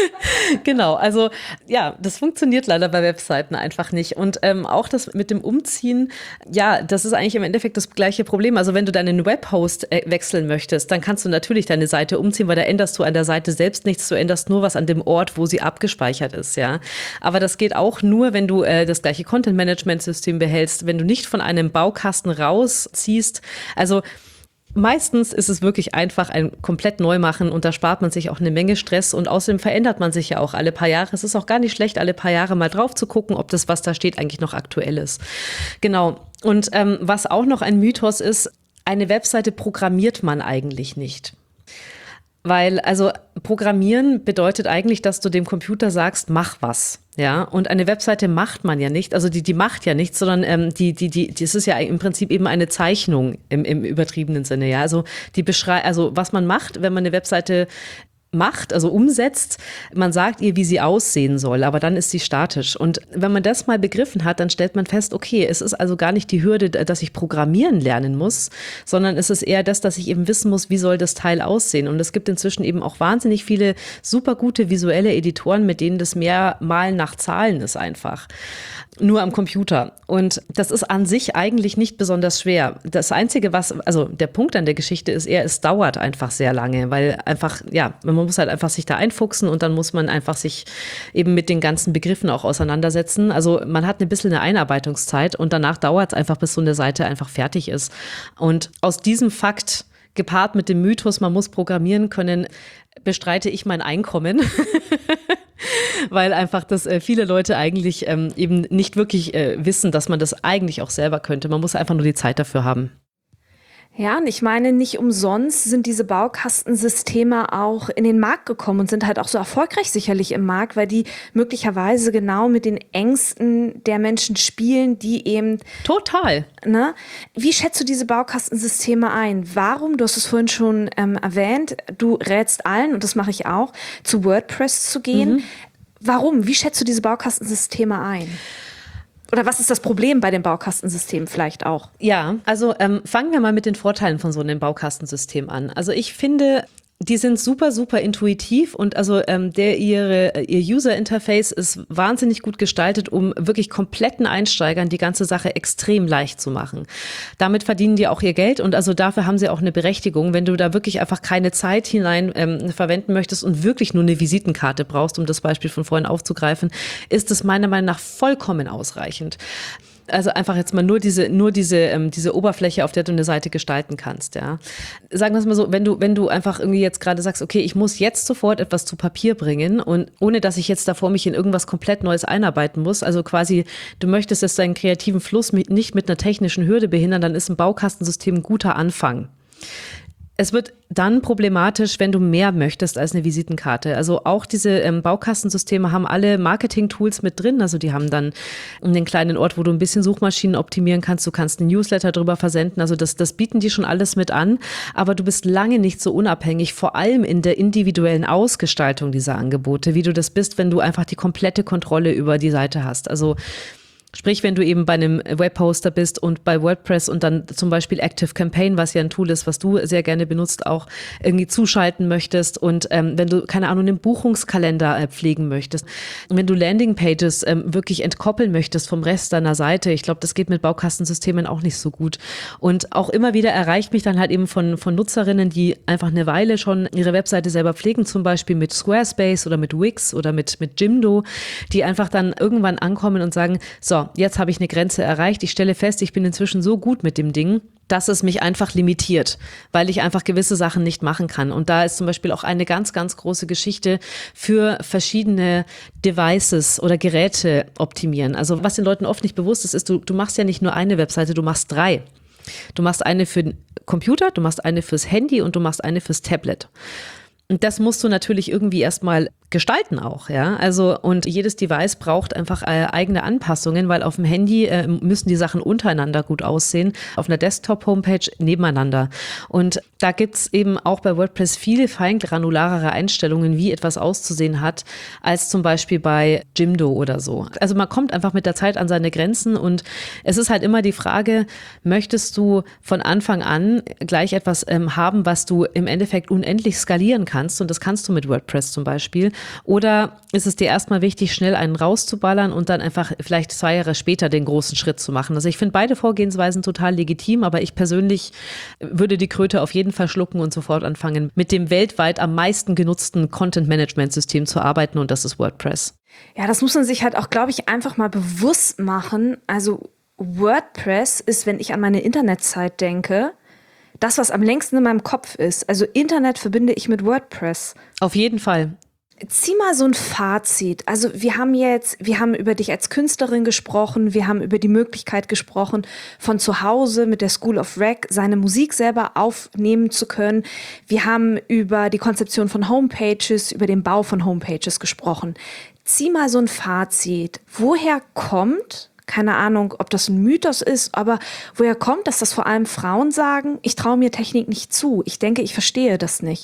Genau, also ja, das funktioniert leider bei Webseiten einfach nicht. Und ähm, auch das mit dem Umziehen, ja, das ist eigentlich im Endeffekt das gleiche Problem. Also wenn du deinen Webhost äh, wechseln möchtest, dann kannst du natürlich deine Seite umziehen, weil da änderst du an der Seite selbst nichts, du änderst nur was an dem Ort, wo sie abgespeichert ist, ja. Aber das geht auch nur, wenn du äh, das gleiche Content-Management-System behältst, wenn du nicht von einem Baukasten rausziehst. Also meistens ist es wirklich einfach ein komplett Neumachen und da spart man sich auch eine Menge Stress und außerdem verändert man sich ja auch alle paar Jahre. Es ist auch gar nicht schlecht, alle paar Jahre mal drauf zu gucken, ob das, was da steht, eigentlich noch aktuell ist. Genau. Und ähm, was auch noch ein Mythos ist, eine Webseite programmiert man eigentlich nicht. Weil, also Programmieren bedeutet eigentlich, dass du dem Computer sagst, mach was. Ja, und eine Webseite macht man ja nicht, also die, die macht ja nichts, sondern ähm, die, die, die, das ist ja im Prinzip eben eine Zeichnung im, im übertriebenen Sinne, ja. Also die beschreibt, also was man macht, wenn man eine Webseite macht, also umsetzt, man sagt ihr, wie sie aussehen soll, aber dann ist sie statisch. Und wenn man das mal begriffen hat, dann stellt man fest, okay, es ist also gar nicht die Hürde, dass ich programmieren lernen muss, sondern es ist eher das, dass ich eben wissen muss, wie soll das Teil aussehen. Und es gibt inzwischen eben auch wahnsinnig viele super gute visuelle Editoren, mit denen das mehr Malen nach Zahlen ist einfach. Nur am Computer. Und das ist an sich eigentlich nicht besonders schwer. Das Einzige, was, also der Punkt an der Geschichte ist eher, es dauert einfach sehr lange, weil einfach, ja, man muss halt einfach sich da einfuchsen und dann muss man einfach sich eben mit den ganzen Begriffen auch auseinandersetzen. Also man hat ein bisschen eine Einarbeitungszeit und danach dauert es einfach, bis so eine Seite einfach fertig ist. Und aus diesem Fakt, gepaart mit dem Mythos, man muss programmieren können, bestreite ich mein Einkommen. Weil einfach das äh, viele Leute eigentlich ähm, eben nicht wirklich äh, wissen, dass man das eigentlich auch selber könnte. Man muss einfach nur die Zeit dafür haben. Ja, und ich meine, nicht umsonst sind diese Baukastensysteme auch in den Markt gekommen und sind halt auch so erfolgreich sicherlich im Markt, weil die möglicherweise genau mit den Ängsten der Menschen spielen, die eben... Total. Ne? Wie schätzt du diese Baukastensysteme ein? Warum, du hast es vorhin schon ähm, erwähnt, du rätst allen, und das mache ich auch, zu WordPress zu gehen. Mhm. Warum? Wie schätzt du diese Baukastensysteme ein? Oder was ist das Problem bei dem Baukastensystem vielleicht auch? Ja, also ähm, fangen wir mal mit den Vorteilen von so einem Baukastensystem an. Also ich finde, die sind super, super intuitiv und also ähm, der ihre ihr User-Interface ist wahnsinnig gut gestaltet, um wirklich kompletten Einsteigern die ganze Sache extrem leicht zu machen. Damit verdienen die auch ihr Geld und also dafür haben sie auch eine Berechtigung. Wenn du da wirklich einfach keine Zeit hinein ähm, verwenden möchtest und wirklich nur eine Visitenkarte brauchst, um das Beispiel von vorhin aufzugreifen, ist es meiner Meinung nach vollkommen ausreichend. Also einfach jetzt mal nur diese, nur diese, ähm, diese Oberfläche, auf der du eine Seite gestalten kannst, ja. Sagen wir es mal so, wenn du, wenn du einfach irgendwie jetzt gerade sagst, okay, ich muss jetzt sofort etwas zu Papier bringen und ohne, dass ich jetzt davor mich in irgendwas komplett Neues einarbeiten muss, also quasi, du möchtest jetzt deinen kreativen Fluss mit, nicht mit einer technischen Hürde behindern, dann ist ein Baukastensystem ein guter Anfang. Es wird dann problematisch, wenn du mehr möchtest als eine Visitenkarte. Also auch diese ähm, Baukastensysteme haben alle Marketing-Tools mit drin. Also die haben dann einen kleinen Ort, wo du ein bisschen Suchmaschinen optimieren kannst. Du kannst einen Newsletter drüber versenden. Also das, das bieten die schon alles mit an. Aber du bist lange nicht so unabhängig, vor allem in der individuellen Ausgestaltung dieser Angebote, wie du das bist, wenn du einfach die komplette Kontrolle über die Seite hast. Also sprich, wenn du eben bei einem Webhoster bist und bei WordPress und dann zum Beispiel Active Campaign, was ja ein Tool ist, was du sehr gerne benutzt, auch irgendwie zuschalten möchtest und ähm, wenn du, keine Ahnung, einen Buchungskalender äh, pflegen möchtest, wenn du Landingpages ähm, wirklich entkoppeln möchtest vom Rest deiner Seite, ich glaube, das geht mit Baukastensystemen auch nicht so gut. Und auch immer wieder erreicht mich dann halt eben von, von Nutzerinnen, die einfach eine Weile schon ihre Webseite selber pflegen, zum Beispiel mit Squarespace oder mit Wix oder mit, mit Jimdo, die einfach dann irgendwann ankommen und sagen, so, jetzt habe ich eine Grenze erreicht. Ich stelle fest, ich bin inzwischen so gut mit dem Ding, dass es mich einfach limitiert, weil ich einfach gewisse Sachen nicht machen kann. Und da ist zum Beispiel auch eine ganz, ganz große Geschichte für verschiedene Devices oder Geräte optimieren. Also was den Leuten oft nicht bewusst ist, ist, du, du machst ja nicht nur eine Webseite, du machst drei. Du machst eine für den Computer, du machst eine fürs Handy und du machst eine fürs Tablet. Und das musst du natürlich irgendwie erstmal gestalten auch, ja. Also, und jedes Device braucht einfach äh, eigene Anpassungen, weil auf dem Handy äh, müssen die Sachen untereinander gut aussehen, auf einer Desktop-Homepage nebeneinander. Und da gibt's eben auch bei WordPress viele feingranularere Einstellungen, wie etwas auszusehen hat, als zum Beispiel bei Jimdo oder so. Also man kommt einfach mit der Zeit an seine Grenzen und es ist halt immer die Frage, möchtest du von Anfang an gleich etwas ähm, haben, was du im Endeffekt unendlich skalieren kannst, und das kannst du mit WordPress zum Beispiel. Oder ist es dir erstmal wichtig, schnell einen rauszuballern und dann einfach vielleicht zwei Jahre später den großen Schritt zu machen? Also ich finde beide Vorgehensweisen total legitim, aber ich persönlich würde die Kröte auf jeden Fall schlucken und sofort anfangen, mit dem weltweit am meisten genutzten Content-Management-System zu arbeiten, und das ist WordPress. Ja, das muss man sich halt auch, glaube ich, einfach mal bewusst machen. Also WordPress ist, wenn ich an meine Internetzeit denke, das, was am längsten in meinem Kopf ist. Also Internet verbinde ich mit WordPress. Auf jeden Fall. Zieh mal so ein Fazit. Also wir haben jetzt, wir haben über dich als Künstlerin gesprochen, wir haben über die Möglichkeit gesprochen, von zu Hause mit der School of Rec seine Musik selber aufnehmen zu können. Wir haben über die Konzeption von Homepages, über den Bau von Homepages gesprochen. Zieh mal so ein Fazit. Woher kommt, keine Ahnung, ob das ein Mythos ist, aber woher kommt, dass das vor allem Frauen sagen, ich traue mir Technik nicht zu, ich denke, ich verstehe das nicht?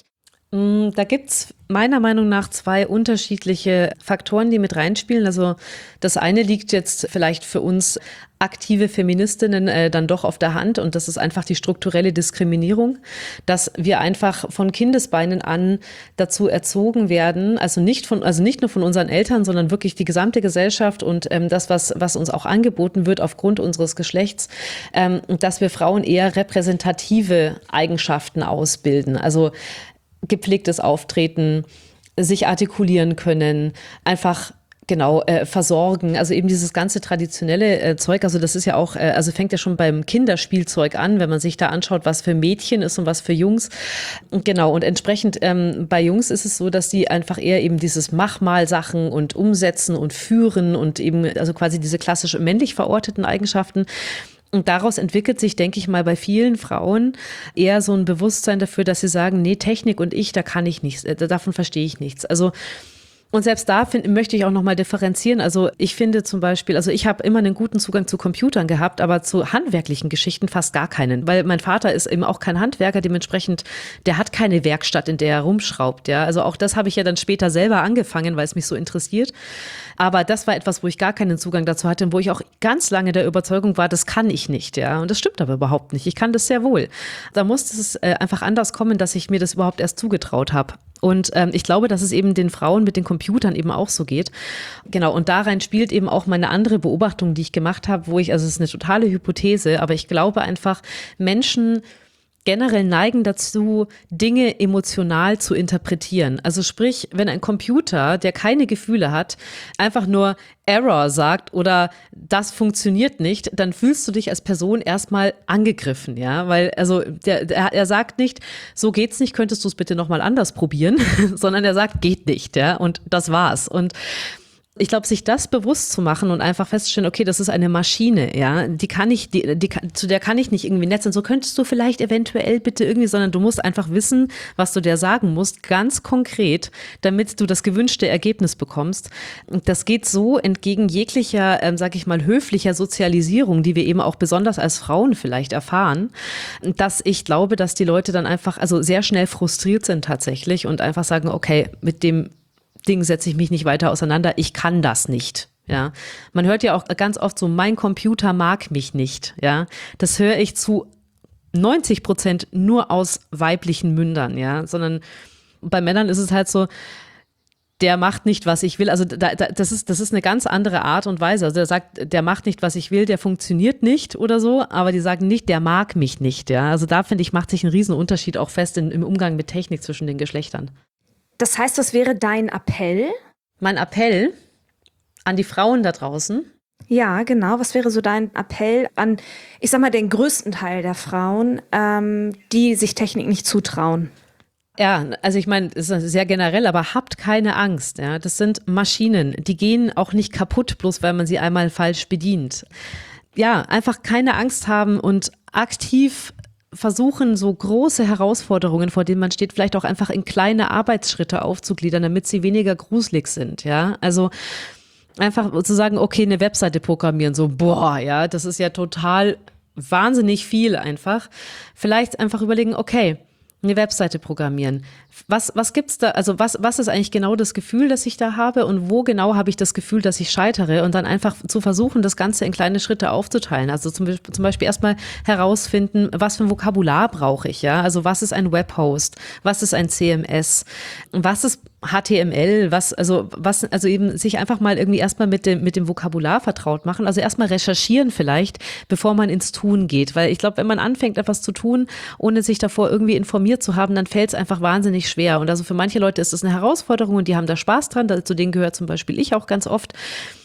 Da gibt's meiner Meinung nach zwei unterschiedliche Faktoren, die mit reinspielen. Also das eine liegt jetzt vielleicht für uns aktive Feministinnen äh, dann doch auf der Hand, und das ist einfach die strukturelle Diskriminierung, dass wir einfach von Kindesbeinen an dazu erzogen werden, also nicht von, also nicht nur von unseren Eltern, sondern wirklich die gesamte Gesellschaft und ähm, das, was, was uns auch angeboten wird aufgrund unseres Geschlechts, ähm, dass wir Frauen eher repräsentative Eigenschaften ausbilden. Also gepflegtes Auftreten, sich artikulieren können, einfach genau äh, versorgen, also eben dieses ganze traditionelle äh, Zeug, also das ist ja auch, äh, also fängt ja schon beim Kinderspielzeug an, wenn man sich da anschaut, was für Mädchen ist und was für Jungs. Und genau, und entsprechend ähm, bei Jungs ist es so, dass die einfach eher eben dieses Mach-mal-Sachen und umsetzen und führen und eben, also quasi diese klassisch männlich verorteten Eigenschaften. Und daraus entwickelt sich, denke ich mal, bei vielen Frauen eher so ein Bewusstsein dafür, dass sie sagen, nee, Technik und ich, da kann ich nichts, davon verstehe ich nichts. Also und selbst da find, möchte ich auch nochmal differenzieren. Also ich finde zum Beispiel, also ich habe immer einen guten Zugang zu Computern gehabt, aber zu handwerklichen Geschichten fast gar keinen, weil mein Vater ist eben auch kein Handwerker, dementsprechend, der hat keine Werkstatt, in der er rumschraubt. Ja, also auch das habe ich ja dann später selber angefangen, weil es mich so interessiert. Aber das war etwas, wo ich gar keinen Zugang dazu hatte und wo ich auch ganz lange der Überzeugung war, das kann ich nicht. Ja, und das stimmt aber überhaupt nicht. Ich kann das sehr wohl. Da musste es äh, einfach anders kommen, dass ich mir das überhaupt erst zugetraut habe. Und ähm, ich glaube, dass es eben den Frauen mit den Computern eben auch so geht. Genau, und da rein spielt eben auch meine andere Beobachtung, die ich gemacht habe, wo ich, also es ist eine totale Hypothese, aber ich glaube einfach, Menschen generell neigen dazu, Dinge emotional zu interpretieren. Also sprich, wenn ein Computer, der keine Gefühle hat, einfach nur Error sagt oder das funktioniert nicht, dann fühlst du dich als Person erstmal angegriffen, ja, weil also der, der er sagt nicht, so geht's nicht, könntest du es bitte nochmal anders probieren, sondern er sagt, geht nicht, ja, und das war's. Und ich glaube, sich das bewusst zu machen und einfach festzustellen, okay, das ist eine Maschine, ja, die kann ich, die, die, zu der kann ich nicht irgendwie nett sein. So könntest du vielleicht eventuell bitte irgendwie, sondern du musst einfach wissen, was du der sagen musst, ganz konkret, damit du das gewünschte Ergebnis bekommst. Und das geht so entgegen jeglicher, ähm, sag ich mal, höflicher Sozialisierung, die wir eben auch besonders als Frauen vielleicht erfahren, dass ich glaube, dass die Leute dann einfach, also sehr schnell frustriert sind tatsächlich und einfach sagen, okay, mit dem Ding setze ich mich nicht weiter auseinander, ich kann das nicht. Ja, man hört ja auch ganz oft so, mein Computer mag mich nicht. Ja, das höre ich zu neunzig Prozent nur aus weiblichen Mündern. Ja, sondern bei Männern ist es halt so, der macht nicht, was ich will. Also da, da, das ist, das ist eine ganz andere Art und Weise. Also der sagt, der macht nicht, was ich will, der funktioniert nicht oder so, aber die sagen nicht, der mag mich nicht. Ja, also da finde ich, macht sich ein Riesenunterschied auch fest in, im Umgang mit Technik zwischen den Geschlechtern. Das heißt, was wäre dein Appell? Mein Appell an die Frauen da draußen? Ja, genau. Was wäre so dein Appell an, ich sag mal, den größten Teil der Frauen, ähm, die sich Technik nicht zutrauen? Ja, also ich meine, es ist sehr generell, aber habt keine Angst. Ja, das sind Maschinen, die gehen auch nicht kaputt, bloß weil man sie einmal falsch bedient. Ja, einfach keine Angst haben und aktiv versuchen, so große Herausforderungen, vor denen man steht, vielleicht auch einfach in kleine Arbeitsschritte aufzugliedern, damit sie weniger gruselig sind, ja. Also einfach zu sagen, okay, eine Webseite programmieren, so, boah, ja, das ist ja total wahnsinnig viel einfach. Vielleicht einfach überlegen, okay, eine Webseite programmieren. Was, was gibt's da, also was, was ist eigentlich genau das Gefühl, das ich da habe und wo genau habe ich das Gefühl, dass ich scheitere und dann einfach zu versuchen, das Ganze in kleine Schritte aufzuteilen. Also zum, zum Beispiel erstmal herausfinden, was für ein Vokabular brauche ich, ja? Also was ist ein Webhost? Was ist ein C M S? Was ist H T M L? Was, also was, also eben sich einfach mal irgendwie erstmal mit dem, mit dem Vokabular vertraut machen. Also erstmal recherchieren vielleicht, bevor man ins Tun geht. Weil ich glaube, wenn man anfängt, etwas zu tun, ohne sich davor irgendwie informiert zu haben, dann fällt es einfach wahnsinnig schwer. Und also für manche Leute ist das eine Herausforderung und die haben da Spaß dran. Zu denen gehört zum Beispiel ich auch ganz oft.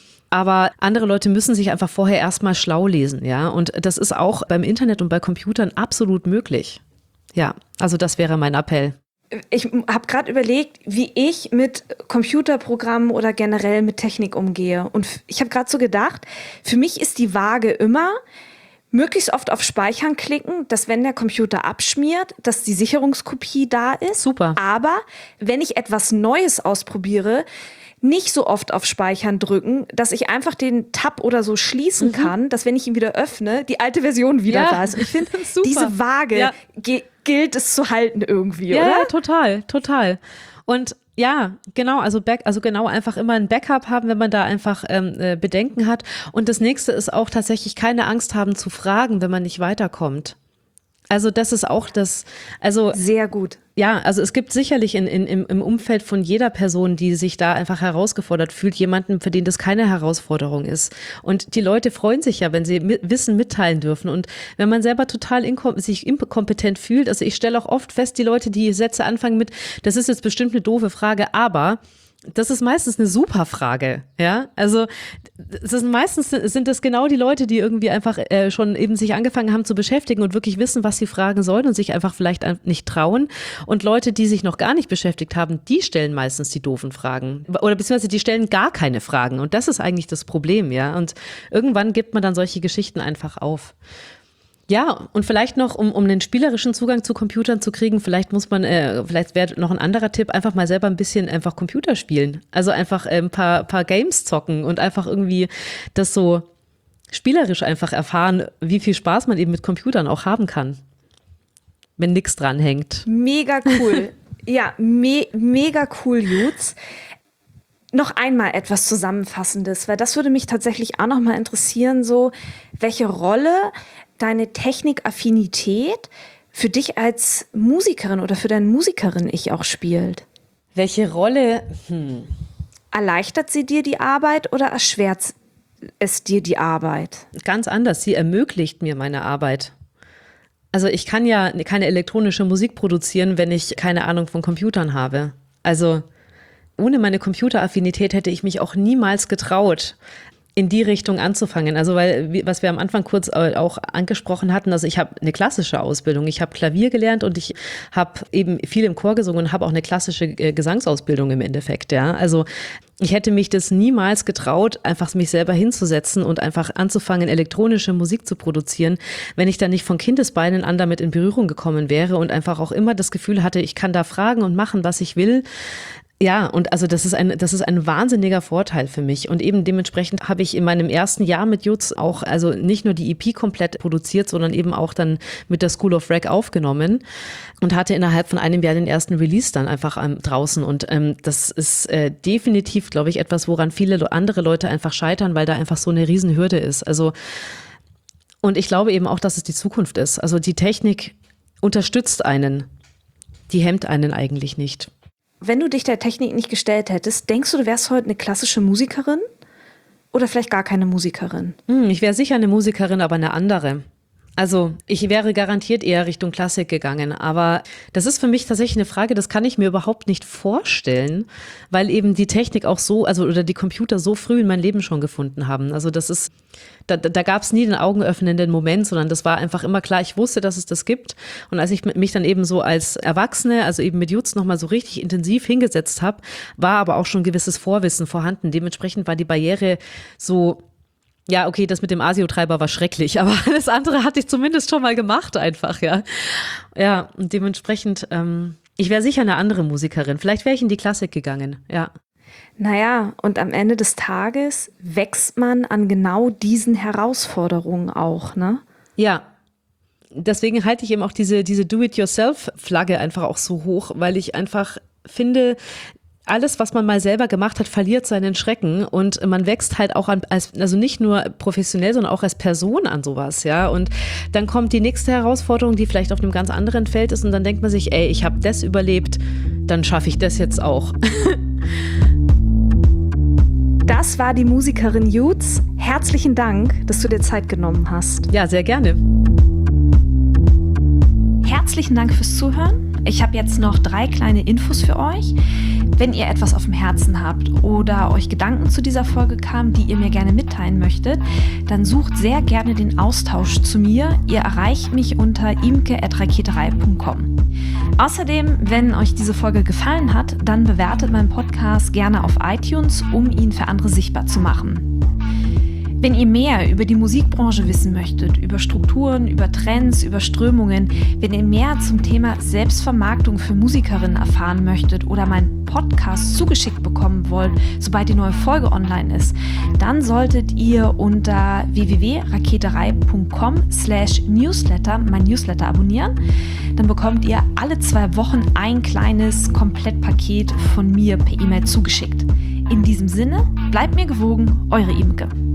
Aber andere Leute müssen sich einfach vorher erstmal schlau lesen, ja. Und das ist auch beim Internet und bei Computern absolut möglich. Ja, also das wäre mein Appell. Ich habe gerade überlegt, wie ich mit Computerprogrammen oder generell mit Technik umgehe. Und ich habe gerade so gedacht, für mich ist die Waage immer, möglichst oft auf Speichern klicken, dass wenn der Computer abschmiert, dass die Sicherungskopie da ist. Super. Aber wenn ich etwas Neues ausprobiere, nicht so oft auf Speichern drücken, dass ich einfach den Tab oder so schließen mhm. kann, dass wenn ich ihn wieder öffne, die alte Version wieder ja. da ist. Und ich finde, diese Waage ja. ge- gilt es zu halten irgendwie, ja, oder? Ja, total, total. Und ja, genau, also back, also genau einfach immer ein Backup haben, wenn man da einfach ähm, äh, Bedenken hat. Und das nächste ist auch tatsächlich keine Angst haben zu fragen, wenn man nicht weiterkommt. Also das ist auch das, also sehr gut. Ja, also es gibt sicherlich in, in, im Umfeld von jeder Person, die sich da einfach herausgefordert fühlt, jemanden, für den das keine Herausforderung ist. Und die Leute freuen sich ja, wenn sie mit, Wissen mitteilen dürfen. Und wenn man selber total inkom- sich inkompetent fühlt, also ich stelle auch oft fest, die Leute, die Sätze anfangen mit, das ist jetzt bestimmt eine doofe Frage, aber das ist meistens eine super Frage, ja. Also das ist meistens sind das genau die Leute, die irgendwie einfach äh, schon eben sich angefangen haben zu beschäftigen und wirklich wissen, was sie fragen sollen und sich einfach vielleicht nicht trauen. Und Leute, die sich noch gar nicht beschäftigt haben, die stellen meistens die doofen Fragen oder beziehungsweise die stellen gar keine Fragen. Und das ist eigentlich das Problem, ja. Und irgendwann gibt man dann solche Geschichten einfach auf. Ja, und vielleicht noch, um, um einen spielerischen Zugang zu Computern zu kriegen, vielleicht muss man, äh, vielleicht wäre noch ein anderer Tipp, einfach mal selber ein bisschen einfach Computer spielen. Also einfach äh, ein paar, paar Games zocken und einfach irgendwie das so spielerisch einfach erfahren, wie viel Spaß man eben mit Computern auch haben kann, wenn nichts dran hängt. Mega cool. Ja, me- mega cool, Jutz. Noch einmal etwas Zusammenfassendes, weil das würde mich tatsächlich auch noch mal interessieren, so welche Rolle deine Technikaffinität für dich als Musikerin oder für deine Musikerin-Ich auch spielt. Welche Rolle? Hm. Erleichtert sie dir die Arbeit oder erschwert sie? Es dir die Arbeit? Ganz anders. Sie ermöglicht mir meine Arbeit. Also ich kann ja keine elektronische Musik produzieren, wenn ich keine Ahnung von Computern habe. Also ohne meine Computeraffinität hätte ich mich auch niemals getraut, in die Richtung anzufangen. Also weil, was wir am Anfang kurz auch angesprochen hatten, also ich habe eine klassische Ausbildung. Ich habe Klavier gelernt und ich habe eben viel im Chor gesungen und habe auch eine klassische Gesangsausbildung im Endeffekt. Ja, also ich hätte mich das niemals getraut, einfach mich selber hinzusetzen und einfach anzufangen, elektronische Musik zu produzieren, wenn ich dann nicht von Kindesbeinen an damit in Berührung gekommen wäre und einfach auch immer das Gefühl hatte, ich kann da fragen und machen, was ich will. Ja, und also das ist ein, das ist ein wahnsinniger Vorteil für mich. Und eben dementsprechend habe ich in meinem ersten Jahr mit Jutz auch, also nicht nur die E P komplett produziert, sondern eben auch dann mit der School of Rag aufgenommen und hatte innerhalb von einem Jahr den ersten Release dann einfach ähm, draußen. Und ähm, das ist äh, definitiv, glaube ich, etwas, woran viele andere Leute einfach scheitern, weil da einfach so eine Riesenhürde ist. Also, und ich glaube eben auch, dass es die Zukunft ist. Also die Technik unterstützt einen, die hemmt einen eigentlich nicht. Wenn du dich der Technik nicht gestellt hättest, denkst du, du wärst heute eine klassische Musikerin oder vielleicht gar keine Musikerin? Hm, ich wäre sicher eine Musikerin, aber eine andere. Also ich wäre garantiert eher Richtung Klassik gegangen, aber das ist für mich tatsächlich eine Frage, das kann ich mir überhaupt nicht vorstellen, weil eben die Technik auch so, also oder die Computer so früh in mein Leben schon gefunden haben. Also das ist, da, da gab es nie den augenöffnenden Moment, sondern das war einfach immer klar, ich wusste, dass es das gibt. Und als ich mich dann eben so als Erwachsene, also eben mit Jutz nochmal so richtig intensiv hingesetzt habe, war aber auch schon ein gewisses Vorwissen vorhanden. Dementsprechend war die Barriere so, ja, okay, das mit dem ASIO-Treiber war schrecklich, aber alles andere hatte ich zumindest schon mal gemacht einfach, ja. Ja, und dementsprechend, ähm, ich wäre sicher eine andere Musikerin. Vielleicht wäre ich in die Klassik gegangen, ja. Naja, und am Ende des Tages wächst man an genau diesen Herausforderungen auch, ne? Ja. Deswegen halte ich eben auch diese, diese Do-it-yourself-Flagge einfach auch so hoch, weil ich einfach finde, alles, was man mal selber gemacht hat, verliert seinen Schrecken und man wächst halt auch an, als, also nicht nur professionell, sondern auch als Person an sowas, ja. Und dann kommt die nächste Herausforderung, die vielleicht auf einem ganz anderen Feld ist und dann denkt man sich, ey, ich habe das überlebt, dann schaffe ich das jetzt auch. Das war die Musikerin Jutz. Herzlichen Dank, dass du dir Zeit genommen hast. Ja, sehr gerne. Herzlichen Dank fürs Zuhören. Ich habe jetzt noch drei kleine Infos für euch. Wenn ihr etwas auf dem Herzen habt oder euch Gedanken zu dieser Folge kamen, die ihr mir gerne mitteilen möchtet, dann sucht sehr gerne den Austausch zu mir. Ihr erreicht mich unter imke at raketerei punkt com. Außerdem, wenn euch diese Folge gefallen hat, dann bewertet meinen Podcast gerne auf iTunes, um ihn für andere sichtbar zu machen. Wenn ihr mehr über die Musikbranche wissen möchtet, über Strukturen, über Trends, über Strömungen, wenn ihr mehr zum Thema Selbstvermarktung für Musikerinnen erfahren möchtet oder meinen Podcast zugeschickt bekommen wollt, sobald die neue Folge online ist, dann solltet ihr unter w w w punkt raketerei punkt com slash newsletter mein Newsletter abonnieren. Dann bekommt ihr alle zwei Wochen ein kleines Komplettpaket von mir per E-Mail zugeschickt. In diesem Sinne, bleibt mir gewogen, eure Imke.